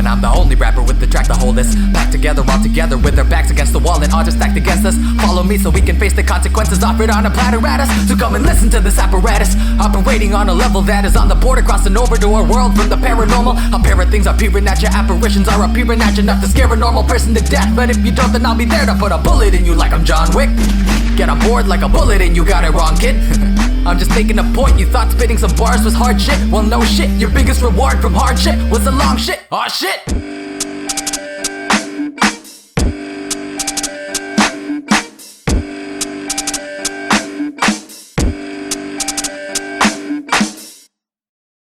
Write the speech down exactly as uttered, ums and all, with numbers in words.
I'm the only rapper with the track to hold us back together, all together with their backs against the wall and odds are stacked against us. Follow me so we can face the consequences offered on a platter at us. So come and listen to this apparatus, operating on a level that is on the border, crossing over to our world from the paranormal. A pair of things appearing at you, apparitions are appearing at you, enough to scare a normal person to death. But if you don't, then I'll be there to put a bullet in you like I'm John Wick. Get on board like a bullet and you got it wrong, kid. I'm just making a point, you thought spitting some bars was hard shit. Well no shit, your biggest reward from hardship was the long shit. Aw shit.